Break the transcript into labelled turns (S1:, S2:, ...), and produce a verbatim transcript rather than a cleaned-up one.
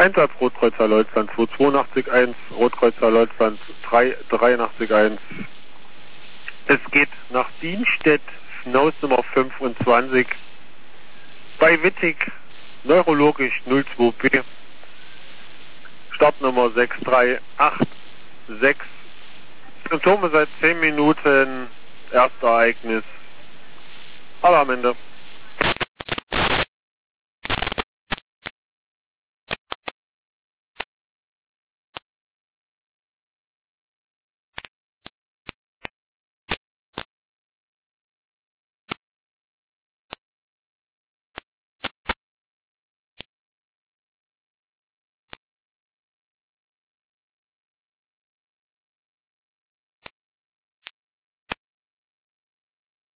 S1: Einsatz Rotkreuzer Leutland zwei zweiundachtzig eins, Rotkreuzer Leutland drei dreiundachtzig eins. Es geht nach Dienstedt, Schnauz Nummer fünfundzwanzig. Bei Wittig, neurologisch null zwei B. Startnummer sechs drei acht sechs. Symptome seit zehn Minuten. Erstes Ereignis. Alle am Ende.